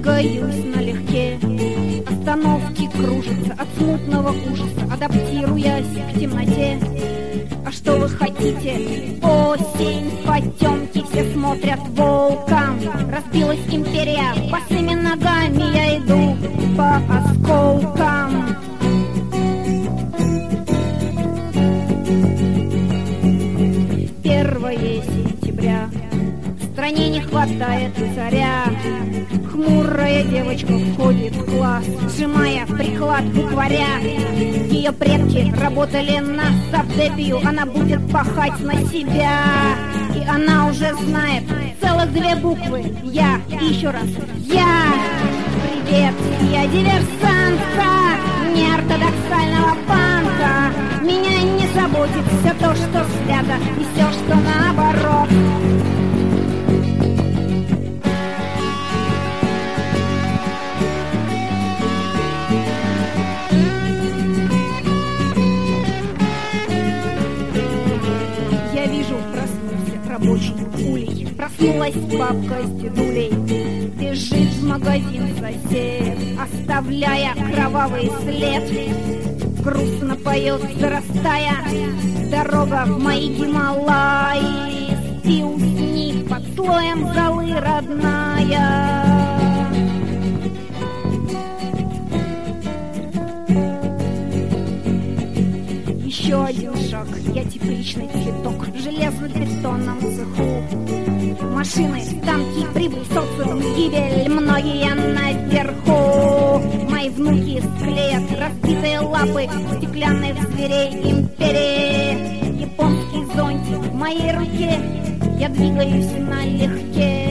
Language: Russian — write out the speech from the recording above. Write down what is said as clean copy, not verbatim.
двигаюсь налегке. Остановки кружатся от смутного ужаса, адаптируясь к темноте. А что вы хотите? Осень, потемки, все смотрят волком. Разбилась империя, босыми ногами я иду по осколкам. 1 сентября, в стране не хватает царя. Хмурая девочка входит в класс, сжимая приклад букваря. Ее предки работали на совдепию, она будет пахать на себя. И она уже знает целых 2 буквы: я и еще раз я. Привет, я диверсантка неортодоксального банка. Меня не заботит все то, что свято, и все, что наоборот. Я вижу, проснулся рабочий улей. Проснулась бабка с дедулей. Бежит в магазин сосед, оставляя кровавый след. Грустно поет, зарастая, дорога в мои Гималаи. Спи, усни под слоем золы, родная. Еще один шаг, я тепличный цветок в железно-бетонном цеху. Машины, танки, прибыль, социум, гибель, многие наверху. Мои внуки склеят разбитые лапы стеклянных зверей империи. Японский зонтик в моей руке, я двигаюсь налегке.